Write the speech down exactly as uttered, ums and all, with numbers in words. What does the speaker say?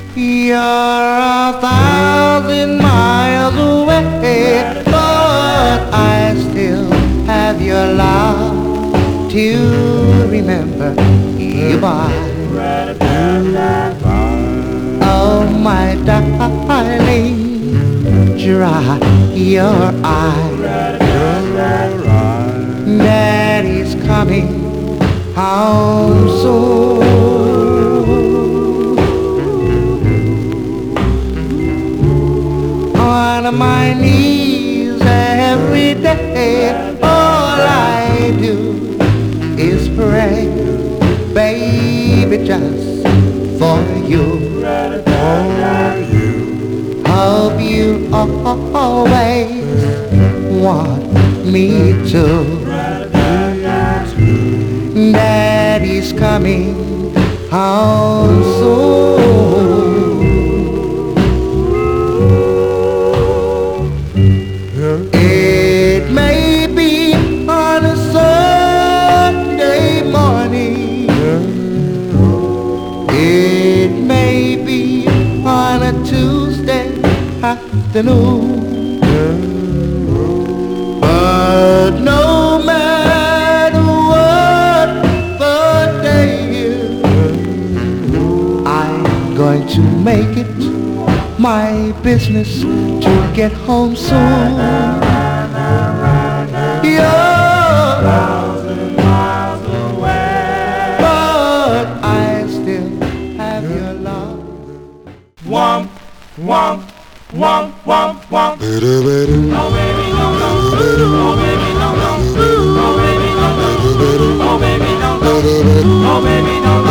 You're a thousand miles away, but I still have your love to remember you by. Oh, my darling, dry your eyes. Daddy's coming home soon. On my knees every day, all I do is pray, baby, just for you. Hope you always want me to. Daddy's coming home soon. It may be on a Sunday morning, it may be on a Tuesday afternoon, but no matter what the day is, I'm going to make it my business to get home soon. You're a thousand miles away, but I still have your love. Womp, womp, womp, womp, womp. Oh baby, no, no. Oh baby, no, no. Oh baby, no, no. Oh baby, no, no. Oh baby, no, no.